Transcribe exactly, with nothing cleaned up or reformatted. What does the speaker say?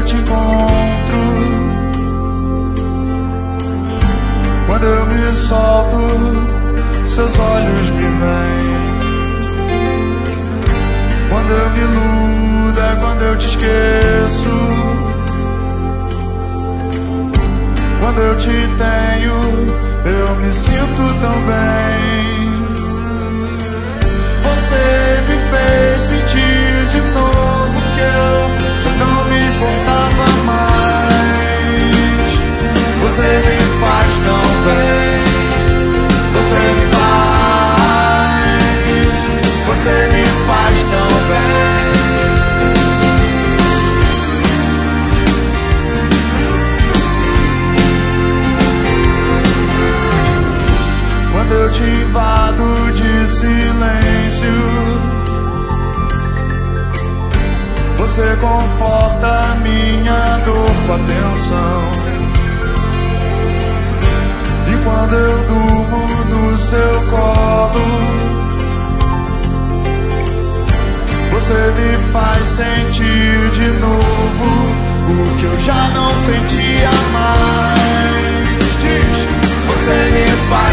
te encontro, quando eu me solto, seus olhos me veem. Quando eu me iludo é quando eu te esqueço. Quando eu te tenho, eu me sinto tão bem. Você me fez sentir de novo que eu já não me importava mais. Você me faz tão bem. Você me faz. Você me faz tão bem. Quando eu te invado de silêncio, você conforta a minha dor com atenção. E quando eu durmo no seu colo, você me faz sentir de novo o que eu já não sentia mais. Diz, você me faz